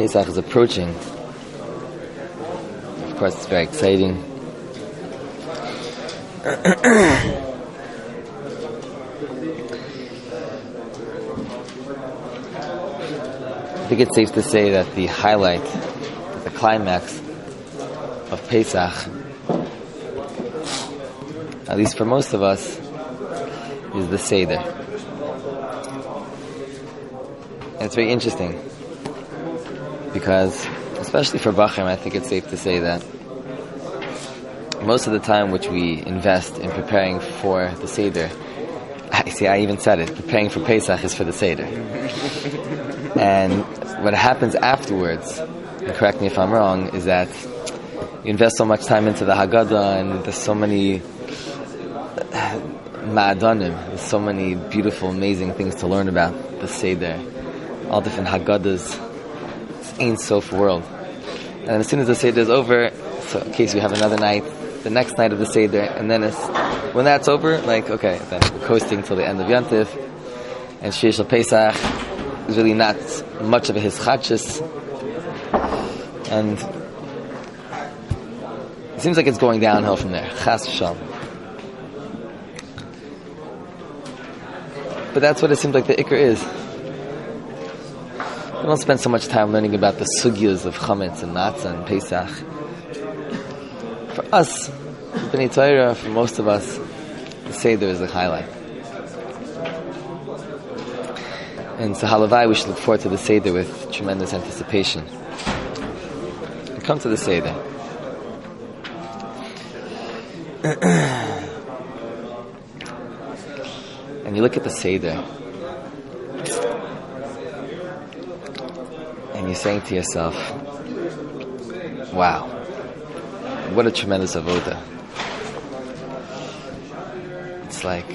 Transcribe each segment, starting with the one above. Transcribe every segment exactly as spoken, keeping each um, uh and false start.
Pesach is approaching. Of course, it's very exciting. I think it's safe to say that the highlight, the climax of Pesach, at least for most of us, is the Seder. And it's very interesting because, especially for Bachrim, I think it's safe to say that most of the time which we invest in preparing for the Seder, I see, I even said it, preparing for Pesach is for the Seder. And what happens afterwards, and correct me if I'm wrong, is that you invest so much time into the Haggadah, and there's so many ma'adanim, there's so many beautiful, amazing things to learn about the Seder, all different Haggadahs. It's Ein Sof world. And as soon as the Seder is over, so in case you have another night, the next night of the Seder, and then it's, when that's over, like, okay, then we're coasting till the end of Yantiv, and Shir Shel Pesach is really not much of a hischachis, and it seems like it's going downhill from there. Chas v'shalom. But that's what it seems like the ikr is. We don't spend so much time learning about the sugyas of chametz and matzah and Pesach. For us, B'nai Torah, for most of us, the Seder is the highlight. And so halavai, we should look forward to the Seder with tremendous anticipation. We come to the Seder. And you look at the Seder, and you're saying to yourself, wow, what a tremendous avodah. It's like,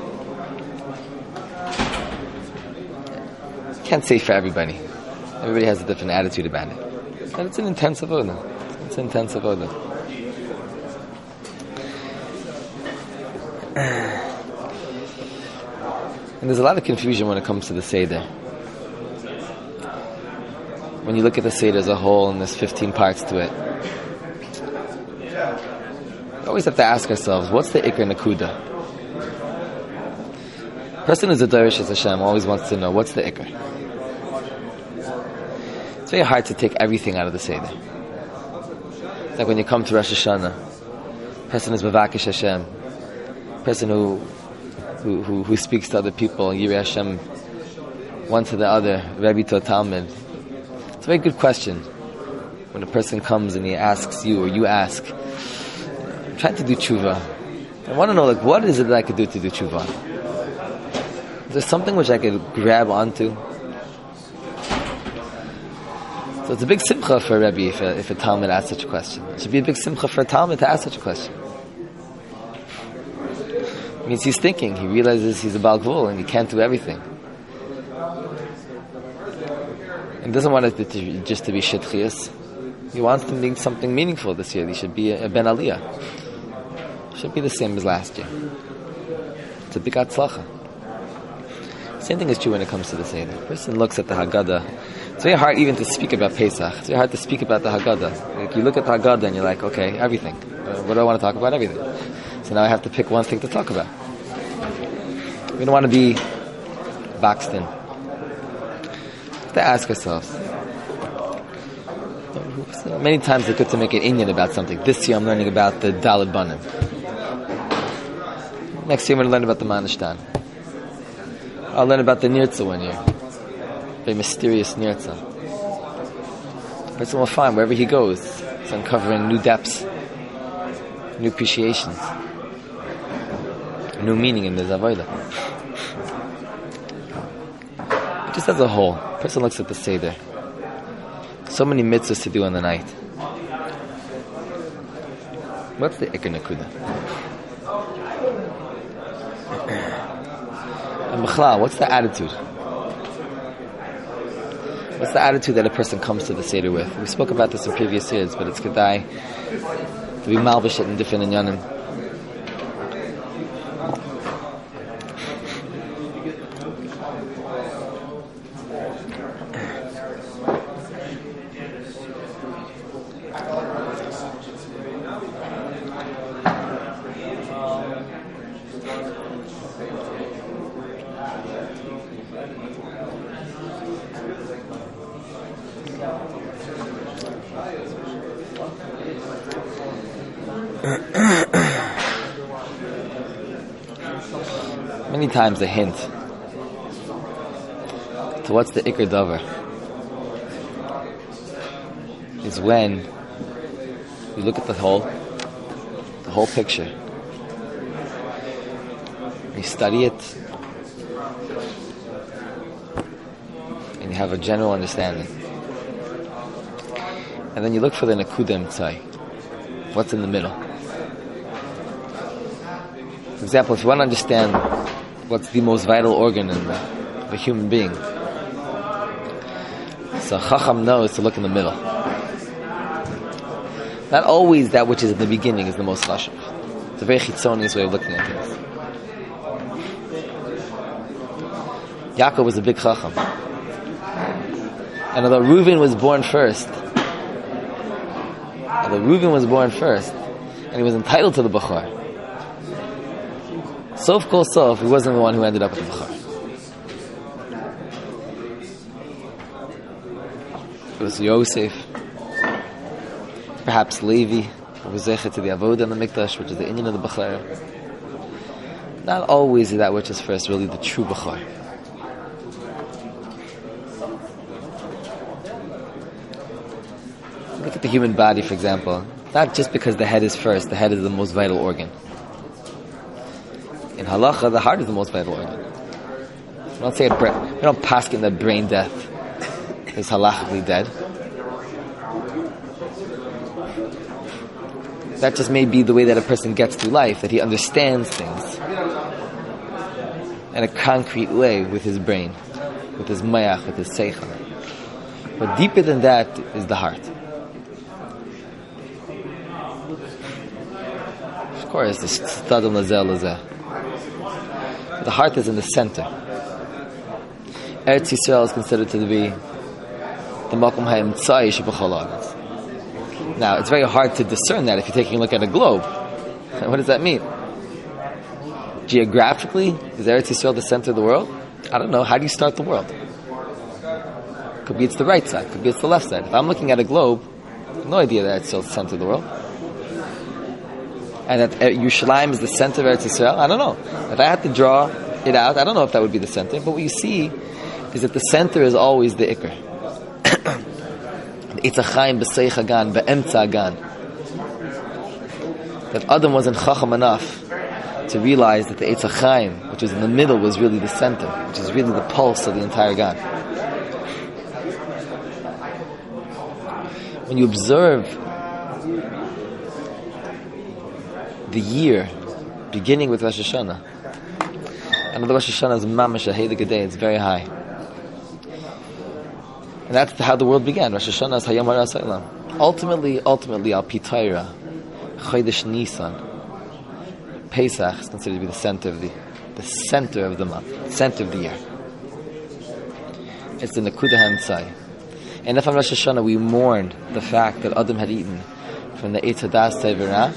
I can't say for everybody. Everybody has a different attitude about it. But it's an intense avodah. It's an intense avodah. And there's a lot of confusion when it comes to the Seder. When you look at the Seder as a whole, and there's fifteen parts to it, we always have to ask ourselves, what's the Iker Nakuda? The person who's a Darish as Hashem always wants to know, what's the Iker? It's very hard to take everything out of the Seder. It's like when you come to Rosh Hashanah, person is Mavakish Hashem, person who Who, who, who speaks to other people, Yirei Hashem, one to the other, Rebbe to a Talmud. It's a very good question. When a person comes and he asks you, or you ask, I'm trying to do tshuva. I want to know, like, what is it that I could do to do tshuva? Is there something which I could grab onto? So it's a big simcha for a Rebbe if a, if a Talmud asks such a question. It should be a big simcha for a Talmud to ask such a question. It means he's thinking, he realizes he's a Baal Gvul and he can't do everything. And doesn't want it to, just to be shitchias. He wants to make something meaningful this year. He should be a, a Ben Aliyah. Should be the same as last year. It's a big atzlacha. Same thing is true when it comes to the Seder. The person looks at the Haggadah. It's very hard even to speak about Pesach. It's very hard to speak about the Haggadah. Like, you look at the Haggadah and you're like, okay, everything. Uh, what do I want to talk about? Everything. So now I have to pick one thing to talk about. We don't want to be boxed in. We have to ask ourselves. So many times it's good to make an inyan about something. This year I'm learning about the Daled Banim. Next year I'm going to learn about the Manashtan. I'll learn about the Nirtza one year. Very mysterious Nirtza. The person will find wherever he goes, it's uncovering new depths, new appreciations, new meaning in the Avodah. Just as a whole, a person looks at the Seder. So many mitzvahs to do in the night. What's the Iker Nakuda? And B'chlal, what's the attitude? What's the attitude that a person comes to the Seder with? We spoke about this in previous years, but it's Kedai to be malvish in different inyanim. Many times a hint to what's the Iker Dover is when you look at the whole the whole picture, you study it, and you have a general understanding, and then you look for the Nakuda Mitzai, what's in the middle. For example, if you want to understand what's the most vital organ in the, the human being, so Chacham knows to look in the middle. Not always that which is in the beginning is the most chashuv. It's a very chitzonius way of looking at things. Yaakov was a big Chacham, and although Reuven was born first, although Reuven was born first, and he was entitled to the Bechor, Sof kol sof, he wasn't the one who ended up with the Bechor. It was Yosef, perhaps Levi, who was zeichet to the avodah in the mikdash, which is the inyan of the Bechor. Not always is that which is first really the true Bechor. Look at the human body, for example. Not just because the head is first, the head is the most vital organ. In halacha, the heart is the most vital organ. We don't say it, we don't paskin that brain death is halachically dead. That just may be the way that a person gets through life, that he understands things in a concrete way with his brain, with his mayach, with his seichel. But deeper than that is the heart. Of course, the stadam lazel lazeh. The heart is in the center. Eretz Yisrael is considered to be the makom ha'emtzai sheb'chol ha'aretz. Now, it's very hard to discern that if you're taking a look at a globe. What does that mean? Geographically, is Eretz Yisrael the center of the world? I don't know. How do you start the world? Could be it's the right side. Could be it's the left side. If I'm looking at a globe, I have no idea that it's still the center of the world. And that Yerushalayim is the center of Eretz Yisrael, I don't know. If I had to draw it out, I don't know if that would be the center. But what you see is that the center is always the Iker. The Eitz HaChaim b'Seich HaGan, b'Emtza HaGan. That Adam wasn't Chacham enough to realize that the Eitz HaChaim, which was in the middle, was really the center, which is really the pulse of the entire Gan. When you observe the year, beginning with Rosh Hashanah, and the Rosh Hashanah is mamash a heilig day, it's very high. And that's how the world began. Rosh Hashanah is Hayom HaRasaylam. Ultimately, ultimately, Al Pitayra, Chodesh Nisan, Pesach is considered to be the center of the, the center of the month, center of the year. It's the Nakuda HaEmtzai. And if on Rosh Hashanah we mourned the fact that Adam had eaten from the Eitz Hadas Tevirah,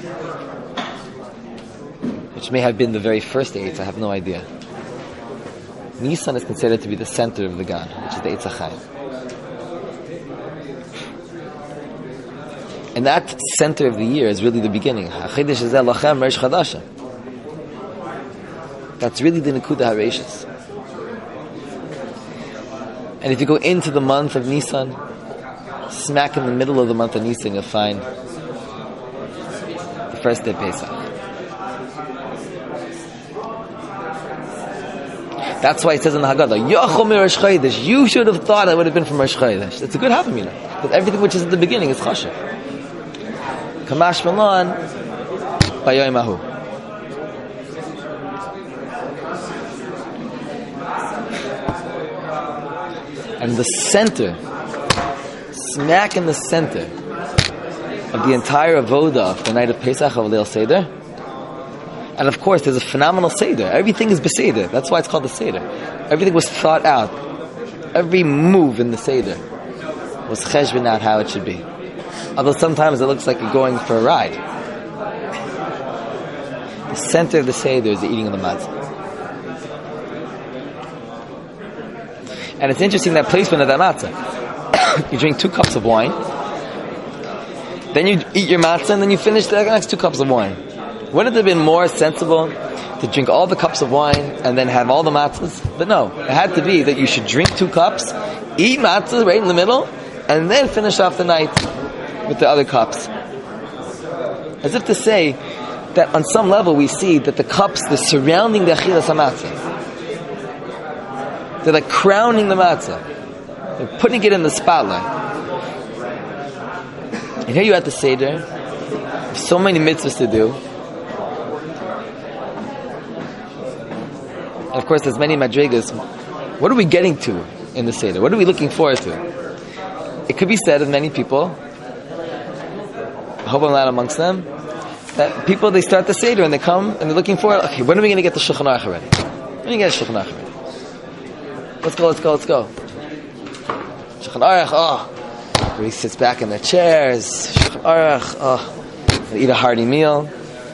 which may have been the very first Eitz, I have no idea. Nisan is considered to be the center of the Gan, which is the Eitz HaChaim. And that center of the year is really the beginning. That's really the Nekuda HaReishis. And if you go into the month of Nisan, smack in the middle of the month of Nisan, you'll find the first day of Pesach. That's why it says in the Haggadah, Yochel mi Rosh Chodesh. You should have thought it would have been from Rosh Chodesh. It's a good Havamina, because everything which is at the beginning is Chashav. Kamash Malan Bayoim Ahu. And the center, smack in the center of the entire avoda of the night of Pesach of Leil Seder. And of course, there's a phenomenal Seder. Everything is Beseder. That's why it's called the Seder. Everything was thought out. Every move in the Seder was cheshbon out how it should be. Although sometimes it looks like you're going for a ride. The center of the Seder is the eating of the matzah. And it's interesting that placement of that matzah. You drink two cups of wine, then you eat your matzah, and then you finish the next two cups of wine. Wouldn't it have been more sensible to drink all the cups of wine and then have all the matzahs? But no, it had to be that you should drink two cups, eat matzah right in the middle, and then finish off the night with the other cups. As if to say that on some level we see that the cups, they're surrounding the achilas hamatzah. They're like crowning the matzah. They're putting it in the spotlight. And here you at the Seder, so many mitzvahs to do. And of course, there's many madrigas. What are we getting to in the Seder? What are we looking forward to? It could be said of many people, I hope I'm not amongst them, that people, they start the Seder and they come and they're looking forward, okay, when are we going to get the Shulchan Aruch ready? When are we going to get the Shulchan Aruch ready? Let's go, let's go, let's go. Shulchan Aruch, oh. Everybody sits back in their chairs. Shulchan Aruch, oh. They eat a hearty meal.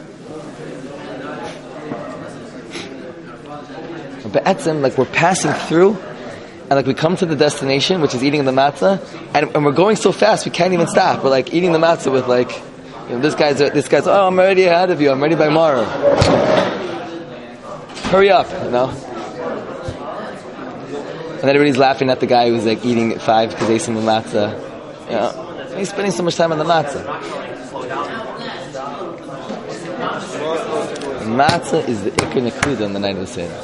But etzem, like we're passing through, and like we come to the destination, which is eating the matzah, and, and we're going so fast we can't even stop. We're like eating the matzah with like, you know, this guy's this guy's. Oh, I'm already ahead of you. I'm ready by tomorrow. Hurry up, you know. And then everybody's laughing at the guy who's like eating at five because they ate some matzah. You know, he's spending so much time on the matzah. The matzah is the ikar nekuda on the night of the Seder.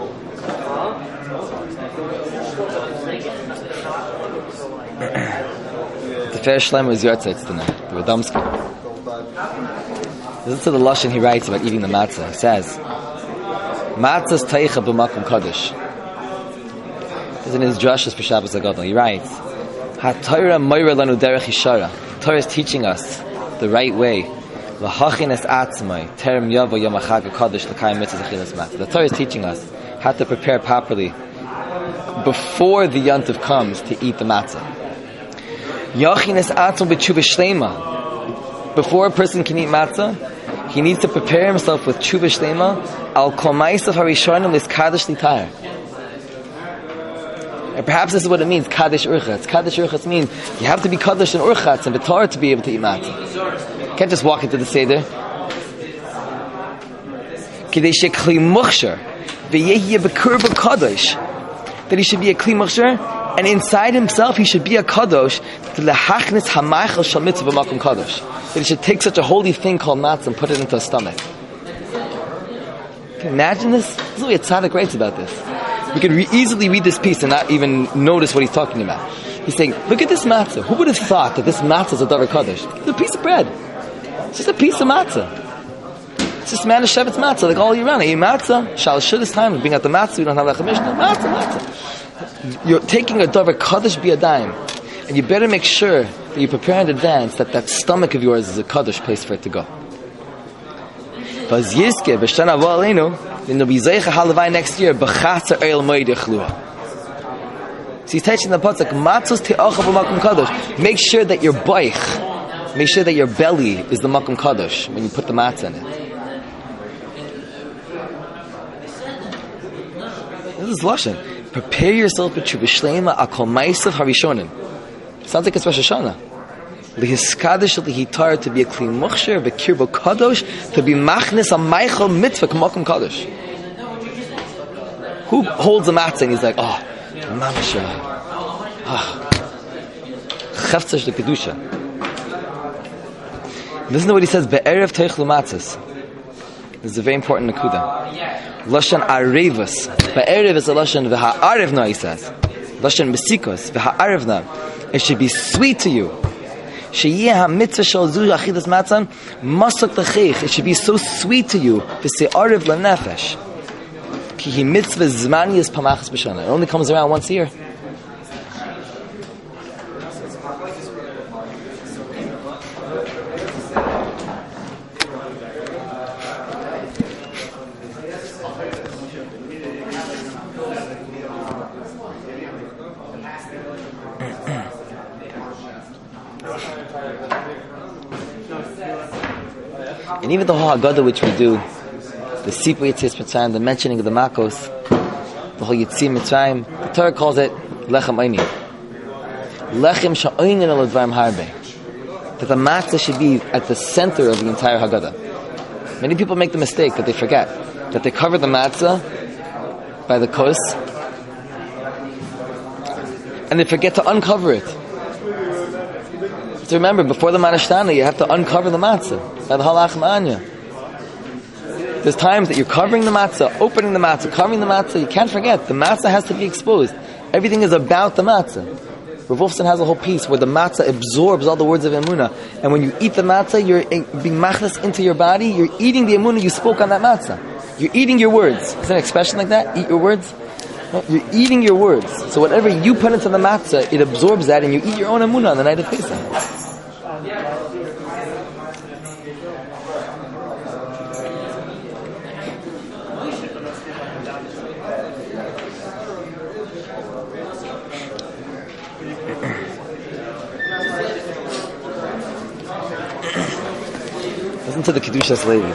The Tefer Shlomo is Yortzeit tonight, the Radomski. Listen to the lashon he writes about eating the matzah. He says, "Matzah's teicha b'makom kadosh." This is in his drashas for Shabbos Hagadol. He writes, "HaTorah moira lanu derech yishara." Torah is teaching us the right way. L'hachin es atzmai terem yavo yom hachag hakadosh l'kayim mitzvah achilas matzah. The Torah is teaching us how to prepare properly before the yontif comes to eat the matzah. Yachin es atzmai b'tshuva shlema. Before a person can eat matzah, he needs to prepare himself with tshuva shlema al kol ma'asav harishonim liskadosh litar. And perhaps this is what it means, Kaddish Urchatz. Kaddish Urchatz means you have to be Kaddish and Urchatz and B'tar to be able to eat matzah. You can't just walk into the Seder. K'dei she'kli muchshar v'yehi b'kur b'kadosh. That he should be a kli muchshar, and inside himself he should be a kadosh to lehachnis hamachal shal mitzvah b'makom kadosh. That he should take such a holy thing called matzah and put it into his stomach. Can you imagine this? This is what a tzaddik writes about this. We could re- easily read this piece and not even notice what he's talking about. He's saying, look at this matzah. Who would have thought that this matzah is a davar kadosh? It's a piece of bread. It's just a piece of matzah. It's just man Shevet's matzah, like all year round. I eat matzah. Shal Shidduch time, we bring out the matzah, we don't have Lechem Mishnah. Matzah, matzah. You're taking a davar kadosh b'yadayim, and you better make sure that you prepare in advance that that stomach of yours is a kadosh place for it to go. Vaz Yizke, b'shana vo aleinu, in the Bizaycha Halavai next year, B'chatzer Eil Moed Yechlua. So he's teaching the pasuk, Matzos Te'ocha B'makom Kadosh. Make sure that your boich, make sure that your belly is the Makom Kadosh when you put the matzah in it. This is lashon. Prepare yourself with Tshuva Shlema Akol Ma'asav Harishonim. Sounds like it's Rosh Hashanah. Lihiskadish lihitar, to be a kli muchshar, v'kirbo kadosh, to be machnis a meichel mitzvah k'makom kadosh. Who holds the matzah and he's like, oh, mamasha, ah, cheftzah the kedusha. Listen to what he says. Be'erev teichlu matzahs. This is a very important nakuda. Lashon arevus. Be'erev is a lashon v'ha'arevna. He says. Lashon besikos v'ha'arevna. It should be sweet to you. It should be so sweet to you. It only comes around once a year. And even the whole Haggadah which we do the Sipur Yetzias Mitzrayim, the mentioning of the Makos, the whole Yetzias Mitzrayim. The Torah calls it Lechem Oini. Lechem Sha'oinin Al Advarim Harbe. That the matzah should be at the center of the entire Haggadah. Many people make the mistake that they forget that they cover the matzah by the kos, and they forget to uncover it. So remember, before the Manashtana, you have to uncover the matzah by the halach ma'anya. There's times that you're covering the matzah, opening the matzah, covering the matzah. You can't forget, the matzah has to be exposed. Everything is about the matzah. Rav Wolfson has a whole piece where the matzah absorbs all the words of emunah, and when you eat the matzah, you're being machnas into your body. You're eating the emunah you spoke on that matzah. You're eating your words. Is there an expression like that? Eat your words. No, you're eating your words. So whatever you put into the matzah, it absorbs that, and you eat your own emunah on the night of Pesach. Listen to the Kedushas Levi.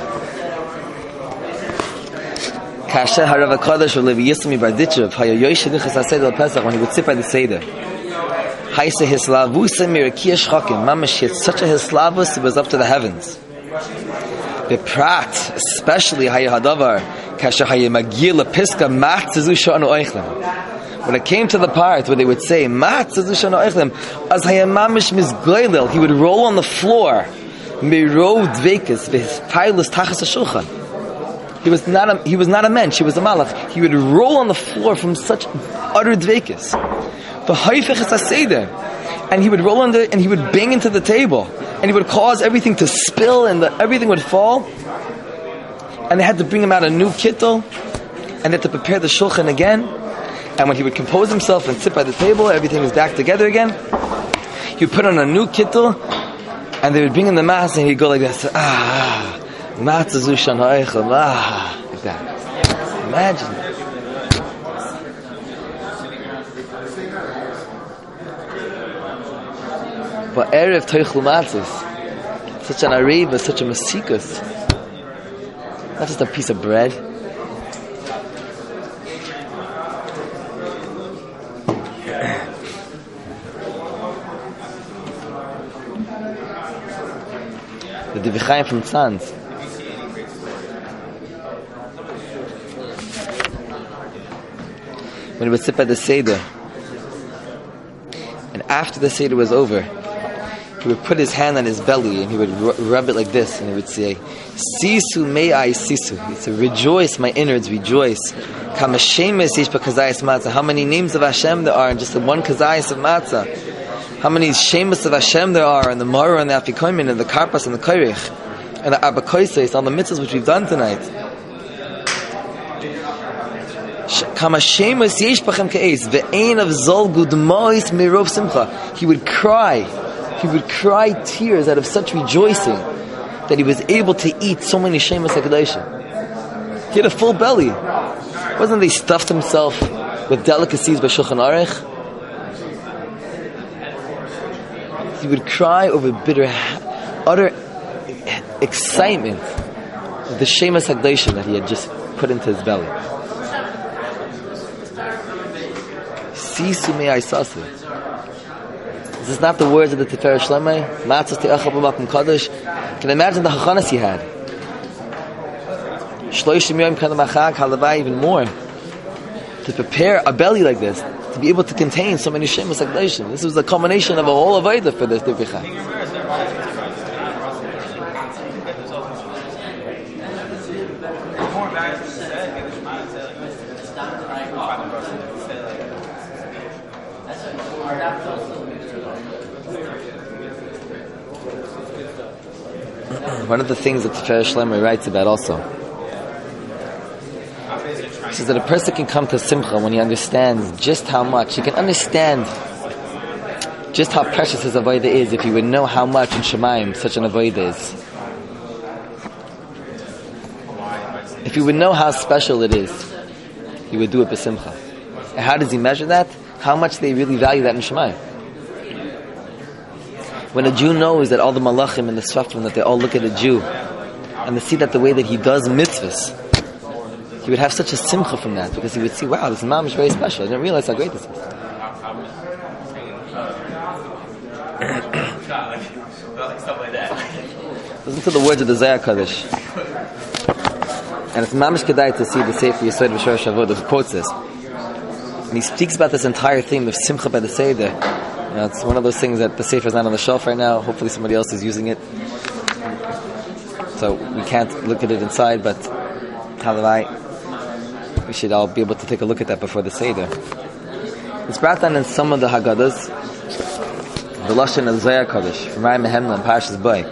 Kasher harav hakadosh of Levi Yismi bar Ditchev haya yoysh nichas haseder Pesach, when he would sit by the seder. Haise hislavusa mirakia shchakim, mamash, he had such a hislavus, it was up to the heavens. Beprat, especially haya hadavar kasher haya magil lepiska matzazu shanu oichlem. When it came to the part where they would say matzazu shanu oichlem, as haya mamash mizgoylel, he would roll on the floor. Miro dvekas his pilus tachas hashulchan. He was not a he was not a mensch. He was a malach. He would roll on the floor from such utter dvekas. The haifech is haseder, and he would roll under and he would bang into the table, and he would cause everything to spill, and the, everything would fall. And they had to bring him out a new kittel, and they had to prepare the shulchan again. And when he would compose himself and sit by the table, everything was back together again. He would put on a new kittel. And they would bring in the mass, and he'd go like this, ah, matzazu shan ha'echel, ah, like that. Imagine. But erev toichlu matzos, such an areva, such a masikus, not just a piece of bread. The Divrei Chaim from Tzanz. When he would sit by the Seder, and after the Seder was over, he would put his hand on his belly and he would rub it like this, and he would say, Sisu mei I sisu. He'd say, rejoice, my innards, rejoice. Kama shemes ish b'kazayas matzah. How many names of Hashem there are in just the one kazayas of matzah. How many shemus of Hashem there are in the Marah and the Afikoimin and the Karpas and the Kairich and the Arba Koises, all the mitzvahs which we've done tonight. Kama shemus yesh b'chem ke'ez ve'ein of zol gudmois mirov simcha. He would cry, he would cry tears out of such rejoicing that he was able to eat so many shemus HaKadoshim. He had a full belly. Wasn't they stuffed himself with delicacies by Shulchan Aruch? He would cry over bitter, utter excitement of the Shemus HaKadoshim that he had just put into his belly. Sisu mei aisasu. Is this not the words of the Tiferet Shlemei? Matzos te'achal b'makom kadosh. Can you imagine the hachanas he had? Shloishim yom kadam achag halavai, even more. To prepare a belly like this, to be able to contain so many Shemus HaKadoshim. This was the culmination of a whole avodah for this Divrei Chaim. One of the things that Tiferet Shlemei writes about also, he says that a person can come to Simcha when he understands just how much, he can understand just how precious his avodah is if he would know how much in Shemaim such an avodah is. If he would know how special it is, he would do it b'simcha. And how does he measure that? How much they really value that in Shemaim. When a Jew knows that all the malachim and the sfafim, that they all look at a Jew and they see that the way that he does mitzvahs, he would have such a simcha from that, because he would see, wow, this mom is very special. I didn't realize how great this is. Listen to the words of the Zohar Kodesh. And it's mamish kedai to see the Sefer Yesod V'Shor Shavod who quotes this. And he speaks about this entire theme of simcha by the Seder. You know, it's one of those things that the Sefer is not on the shelf right now. Hopefully somebody else is using it. So we can't look at it inside, but halavai, we should all be able to take a look at that before the Seder. It's brought down in some of the Haggadahs, the Lashon of Zohar Kodesh, from Rai Mehemna and Parshas Bo.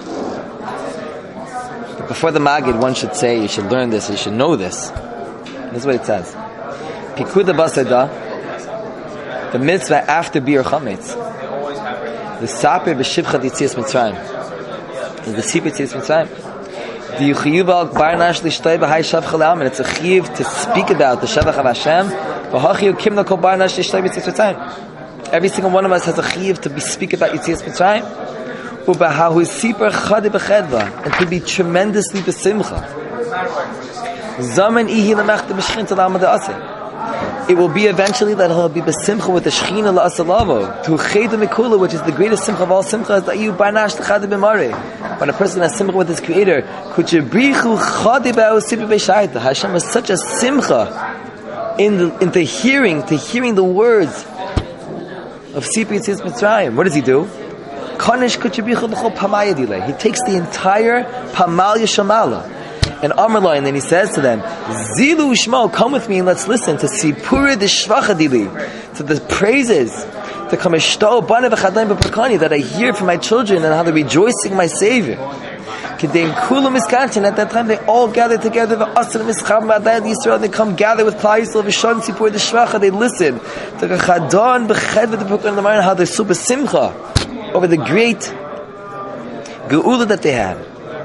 Before the Magid, one should say, you should learn this, you should know this. This is what it says. Pikuda Basada, the mitzvah after Bir Chametz. The Sapir B'Shivcha D'Yitzias Mitzrayim. The Sapir D'Yitzias Mitzrayim. The Yuchiyuv Al Barnash L'Shtoi B'Hai Shavcha L'Am. And it's a chiv to speak about the Shavach of Hashem. V'Hachi Ukimna Kol Barnash L'Shtoi B'Yitzias Mitzrayim. Every single one of us has a chiv to be speak about Yitzias Mitzrayim. And to be tremendously besimcha. It will be eventually that he'll be besimcha with the shechina la'asalavo to cheda mikula, which is the greatest simcha of all simchas. That you barnash l'chada b'mare. When a person has simcha with his creator, Hashem has such a simcha in the into hearing to hearing the words of Sipur Yitzias Mitzrayim. What does he do? He takes the entire Pamalya Shamala and Amarla, and then he says to them, Zilu Shmo, come with me and let's listen to Sipura Dishvachadili, to the praises, to Kameshto Bana V'Chadayim B'Pakani, that I hear from my children and how they're rejoicing my Savior. Kedeim Kulam Miskantin, at that time they all gather together, V'Asal Mischab Ma'adayad Yisrael, they come gather with Klal Yisrael, V'Shon Sipura Dishvacha, they listen to Chadon B'Ched V'Pakani, how they're super simcha over the great geula that they have.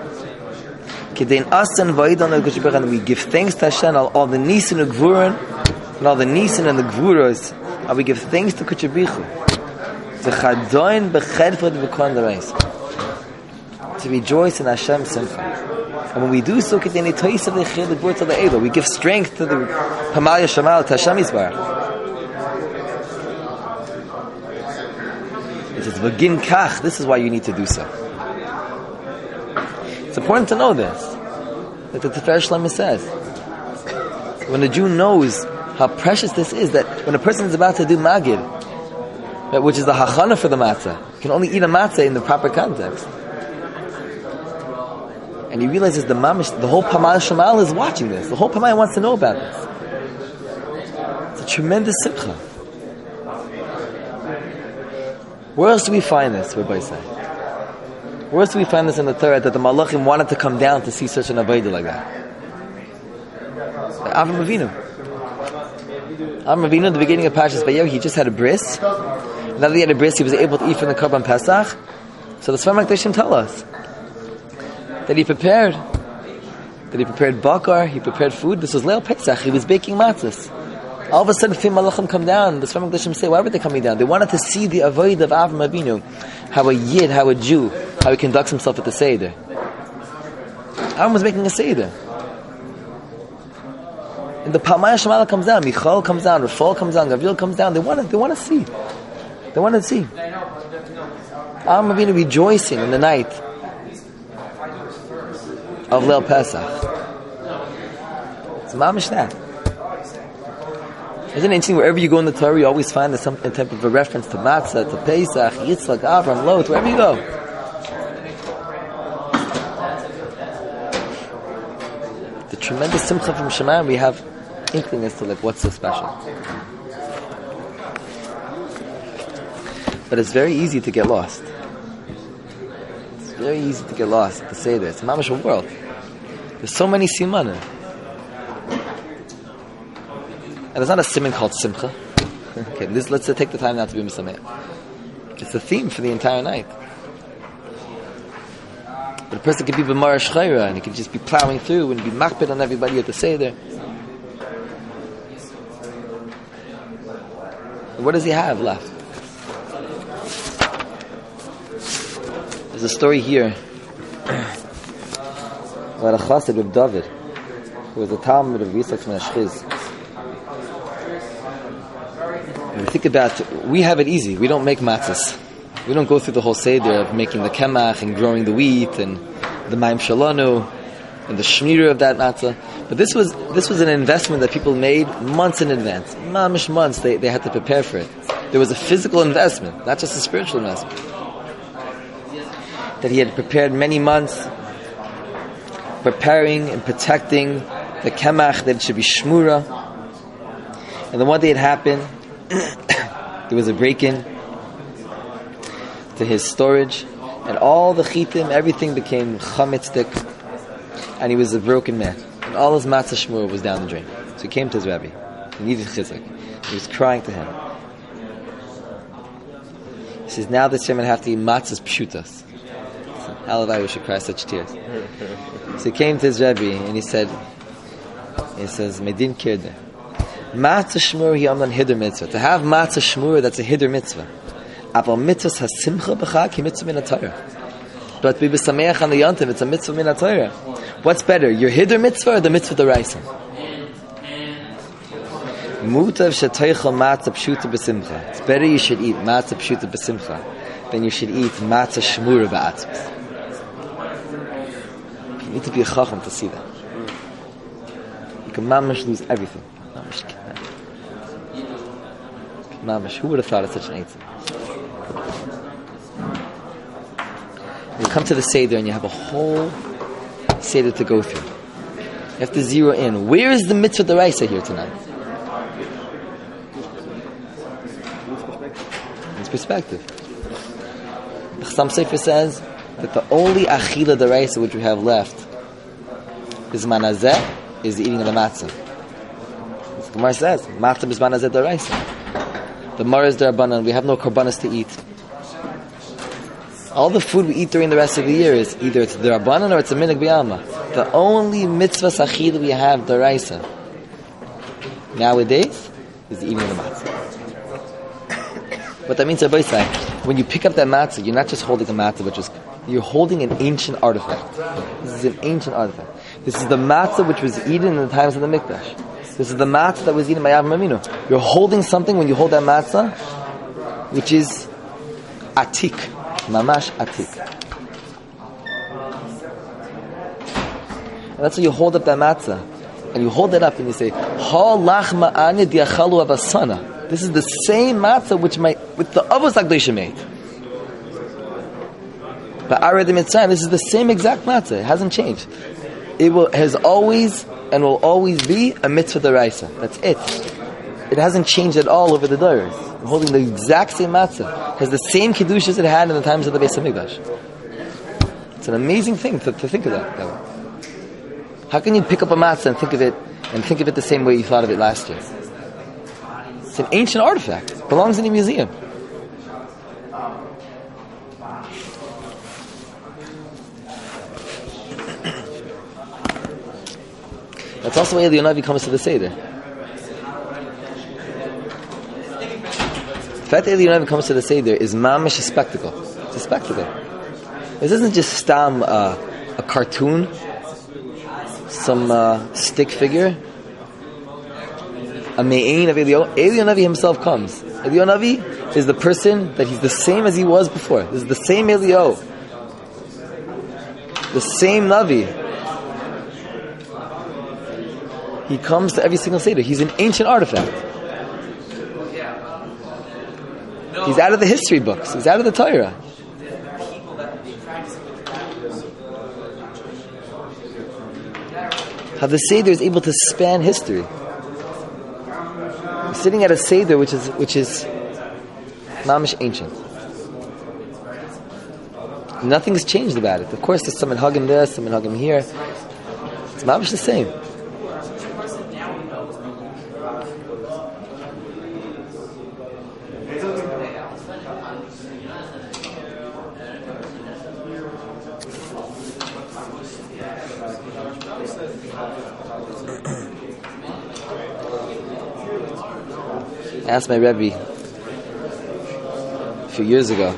We give thanks to Hashem, all, all the nisin and gvurin, and all the nisin and the gvuros, and we give thanks to Kuchabichu. To rejoice in Hashem's simcha. And when we do so, we give strength to the Pamalya Shamal, to Hashem Yisbarach. It says, V'gin kach, this is why you need to do so. It's important to know this. That the Tiferes Shlomo says, when a Jew knows how precious this is, that when a person is about to do Magid, that which is the hachana for the matzah, you can only eat a matzah in the proper context. And he realizes the mamish, the whole Pamal Shamal is watching this. The whole Pamal wants to know about this. It's a tremendous simcha. Where else do we find this, Rabbi say? Where else do we find this in the Torah, that the Malachim wanted to come down to see such an Avodah like that? Avram Avinu. Avram Avinu, at the beginning of Parshas Vayehu, he just had a bris. Now that he had a bris, he was able to eat from the Korban Pesach. So the Sfar HaKadoshim tell us that he prepared, that he prepared bakar, he prepared food. This was Leil Pesach, he was baking matzahs. All of a sudden, three malachim come down. The Sfar HaKadoshim say, why were they coming down? They wanted to see the avodah of Avram Avinu, how a yid, how a Jew, how he conducts himself at the Seder. Avram was making a Seder. And the Pamalya Shemala comes down, Michal comes down, Rafal comes down, Gabriel comes down. They want to, they want to see. They want to see. Avram Avinu rejoicing in the night of Leil Pesach. It's mamish that. Isn't it interesting, wherever you go in the Torah, you always find there's some type of a reference to Matzah, to Pesach, Yitzchak, Avram, Lot, wherever you go. The tremendous simcha from Shemayim, we have inkling as to like what's so special. But it's very easy to get lost. It's very easy to get lost to say this. It's a mamish world. There's so many simanim. And there's not a simon called Simcha. Okay, this, let's uh, take the time now to be Misameh. It's the theme for the entire night. But a person could be B'mara Shchayra, and he could just be plowing through and be makbid on everybody at the Seder. What does he have left? There's a story here about a chassid of David. who was a Talmud of Yitzchak Menashchiz. And we think about, we have it easy. We don't make matzahs. We don't go through the whole seder of making the kemach and growing the wheat and the maim shalanu and the shmira of that matzah. But this was this was an investment that people made months in advance. Mamish months they, they had to prepare for it. There was a physical investment, not just a spiritual investment. That he had prepared many months, preparing and protecting the kemach, that it should be shmura. And then one day it happened, there was a break-in to his storage, and all the chitim, everything became chametzik, and he was a broken man. And all his matzah shmura was down the drain. So he came to his Rebbe. He needed chizuk. He was crying to him. He says, now this year I'm going to have to eat matzahs pshutas. Halabai, we should cry such tears. So he came to his Rebbe, and he said, he says, Medin kirde. Matzah shmura hi amlan hider mitzvah. To have matzah shmura, that's a hider mitzvah. Aval mitzvahs hasimcha b'chag ki mitzvah min ha-Torah. But be b'sameach on the yontiv, it's a mitzvah min ha-Torah. What's better, your hider mitzvah or the mitzvah d'oraisa? Mutav shetoichel matzah pshuta b'simcha. It's better you should eat matzah pshuta b'simcha than you should eat matzah shmura b'atzvus. You need to be a chacham to see that. You can mamash lose everything. Mamash can't. Mamash, who would have thought of such an eitzah? You come to the Seder and you have a whole Seder to go through. You have to zero in. Where is the mitzvah d'oraisa here tonight? It's perspective. The Chassam Sofer says that the only achila d'oraisa which we have left is manazeh, is the eating of the matzah. The Gemara says, matzah is manazeh d'oraisa. The Mara is d'Rabbanan. We have no korbanos to eat. All the food we eat during the rest of the year is either it's the Rabbanan or it's a minig b'yama. The only mitzvah sachid we have, d'oraisa, nowadays, is the eating of the matzah. What that means, Rabbi say, when you pick up that matzah, you're not just holding a matzah, which is, you're holding an ancient artifact. This is an ancient artifact. This is the matzah which was eaten in the times of the mikdash. This is the matzah that was eaten by Avraham Avinu. You're holding something when you hold that matzah, which is atik. Mamash atik. And that's why you hold up that matzah. And you hold it up and you say, Ha lach ma'anya diachalu avasana. This is the same matzah which my, which the Avos HaKadoshim made. But Arad Mitzrayim, this is the same exact matzah. It hasn't changed. It will, has always and will always be a mitzvah d'oraisa. That's it. It hasn't changed at all over the doors. We're holding the exact same matzah. It has the same kiddush as it had in the times of the Beis HaMikdash. It's an amazing thing to, to think of that, that way. How can you pick up a matzah and think of it and think of it the same way you thought of it last year? It's an ancient artifact. It belongs in a museum. That's also why the Yonavi comes to the Seder. The fact that the Yonavi comes to the Seder is mamish a spectacle. It's a spectacle. This isn't just stam uh, a cartoon, some uh, stick figure. A me'ain of Eliyahu. Eliyahu himself comes. Eliyahu is the person that he's the same as he was before. This is the same Eliyahu. The same Navi. He comes to every single Seder. He's an ancient artifact. He's out of the history books. He's out of the Torah. How the Seder is able to span history. He's sitting at a Seder which is which is mamish ancient. Nothing has changed about it. Of course, there's some hugging there, some hugging here. It's mamish the same. I asked my Rebbe a few years ago,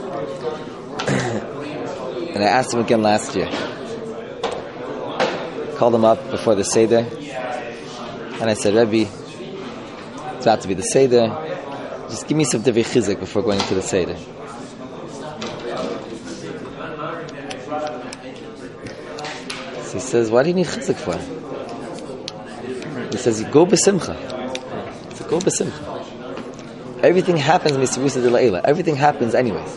and I asked him again last year. Called him up before the Seder. And I said, Rebbe, it's about to be the Seder. Just give me some Divrei Chizuk before going into the Seder. So he says, why do you need Chizuk for? He says, go b'simcha. He said, go b'simcha. Everything happens Misirusa de La'ela. Everything happens anyways.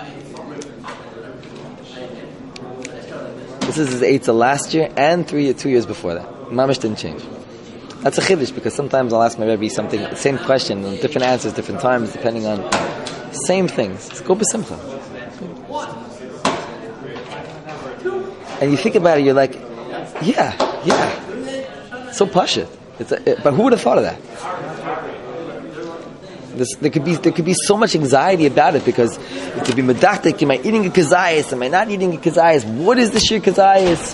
This is his eitzah last year and three, two years before that. Mamish didn't change. That's a chiddush, because sometimes I'll ask my Rebbe something, same question, different answers, different times, depending on same things. Just go b'simcha. And you think about it, you're like, yeah, yeah, so pashut. It's a, it, but who would have thought of that? This, there could be there could be so much anxiety about it, because it could be medactic. Am I eating a kazayas? Am I not eating a kazayas? What is the shir kazayas?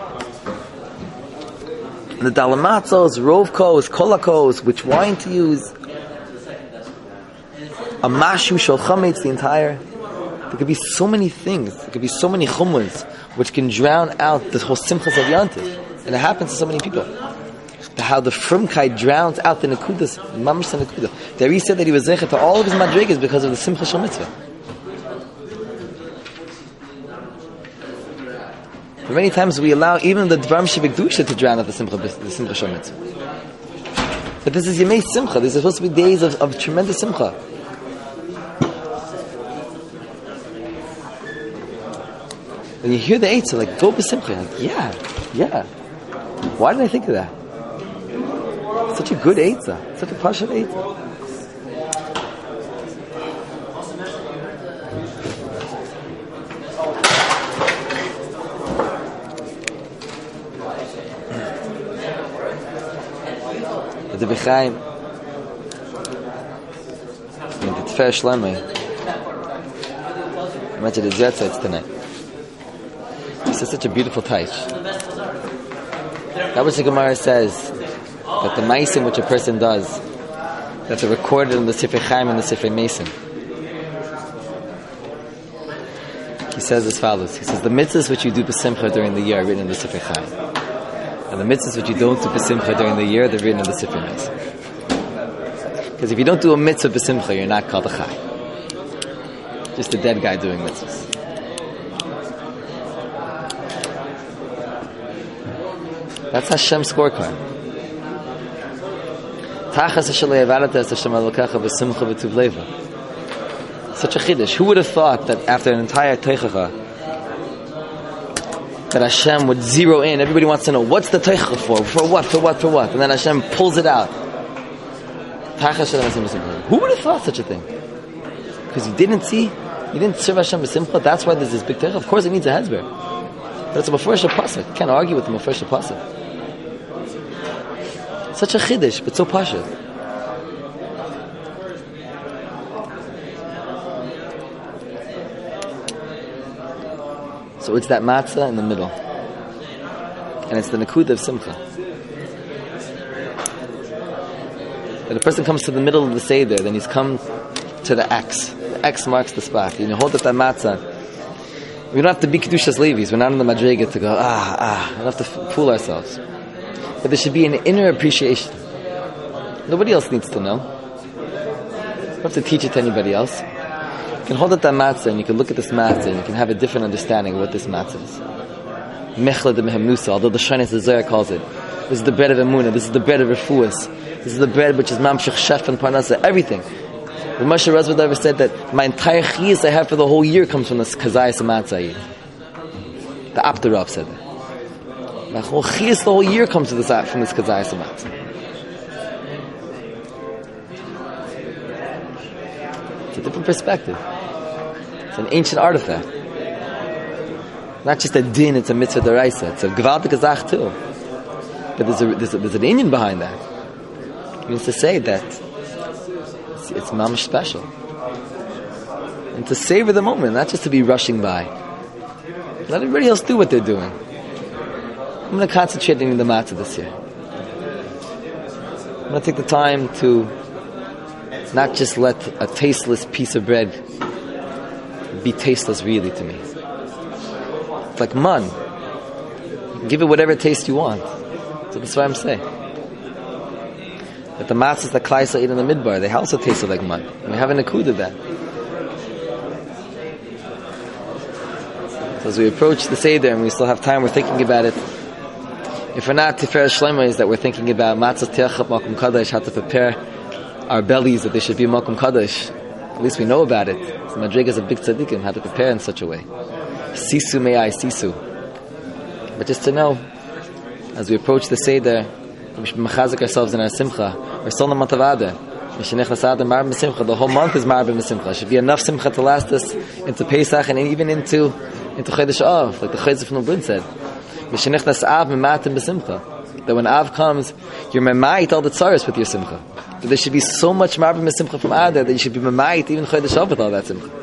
The dalamatzos, rovkos, kolakos, which wine to use? A mashu shel chametz, the entire. There could be so many things. There could be so many chumras which can drown out the whole simchas of Yantiv, and it happens to so many people. How the frumkeit drowns out the nekudas, mamash the nekuda. There he said that he was zecher to all of his madrigas because of the simcha shel mitzvah. But many times we allow even the dvarim shebekdusha to drown out the simcha, the simcha shel mitzvah. But this is yemei simcha. These are supposed to be days of, of tremendous simcha. When you hear the eitzah, like go b'simcha, like yeah, yeah. Why did I think of that? Such a good eitzah, such a pashat eitzah. The B'chaim, in the Tfer Shlemei, I mentioned the Zetzites tonight. This is such a beautiful taich. That which the Gemara says, that the meisim which a person does, that they're recorded in the Sifrei Chaim and the Sifrei Mason. He says as follows. He says, the mitzvahs which you do b'simcha during the year are written in the Sifrei Chaim. And the mitzvahs which you don't do b'simcha during the year, they're written in the Sifrei Mason. Because if you don't do a mitzvah b'simcha, you're not called a chai. Just a dead guy doing mitzvahs. That's Hashem's scorecard. Such a chiddush. Who would have thought that after an entire teichacha that Hashem would zero in? Everybody wants to know, what's the teichacha for? For what? For what? For what? And then Hashem pulls it out. Who would have thought such a thing? Because you didn't see, you didn't serve Hashem b'simcha. That's why there's this big teichacha. Of course, it needs a hezber, but it's a mafresh pasuk. You can't argue with the mafresh pasuk. Such a chiddush, but so pashut. So it's that matzah in the middle, and it's the nekuda of simcha. When a person comes to the middle of the seder, then he's come to the X. The X marks the spot. You know, hold up that matzah. We don't have to be kedushas levis. We're not in the madrega to go ah ah. We don't have to fool ourselves. But there should be an inner appreciation. Nobody else needs to know. You don't have to teach it to anybody else. You can hold up that matzah and you can look at this matzah and you can have a different understanding of what this matzah is. Mechla de mehemnusa, although the Shainis the Zohar calls it. This is the bread of emunah. This is the bread of refuas. This is the bread which is mamshech shef and parnasa. Everything. The Moshe Razvad ever said that my entire chiyas I have for the whole year comes from this kazayas matzah. The Aptarov said that. My whole chiyas the whole year comes to this, from this kazayas matzah. It's a different perspective. It's an ancient artifact. Not just a din, it's a mitzvah deraisa. It's a gewaltige zach too. But there's, a, there's, a, there's an Indian behind that. It means to say that it's, it's mamash special. And to savor the moment, not just to be rushing by. Let everybody else do what they're doing. I'm going to concentrate on the matzah this year. I'm going to take the time to not just let a tasteless piece of bread be tasteless really to me. It's like man. You Give it whatever taste you want. So that's what I'm saying. But the matzahs that Klaisa eat in the midbar, they also taste like mud. We haven't included that. So as we approach the Seder and we still have time, we're thinking about it. If we're not Tiferes Shlema, is that we're thinking about matzahs tiachap makom kadosh, how to prepare our bellies that they should be makom kadosh. At least we know about it. So Madrigas of big tzaddikim, how to prepare in such a way. Sisu me'ai sisu. But just to know, as we approach the Seder, we should mechazik ourselves in our simcha. We're still in the month of Adar. The whole month is Marbim Simcha. It should be enough simcha to last us into Pesach and even into into Chodesh Av, like the Chayz from Nubrun said. That when Av comes, you're memayit all the tzaras with your simcha. But there should be so much Marbim Simcha from Adar that you should be memayit even Chodesh Av with all that simcha.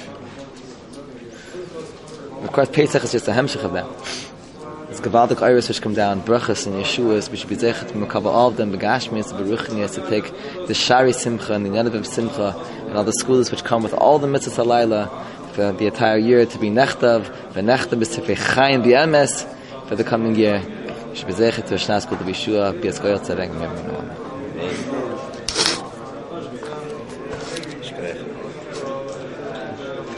Of course, Pesach is just a hemshich of that. It's Gavaldik Iris which come down, Brachas and Yeshuas, we should be Zechet to recover all of them, Begashmias, Beruchnias, to take the Shari Simcha and the Yanaviv Simcha and all the schools which come with all the mitzvahs halayla for the entire year to be Nechtav, V'Nechtav is Tifei Chaim B'Emes for the coming year. We should be Zechet to Shnas Kul B'Yeshua, B'Yazkoyel Tzarek, Amen.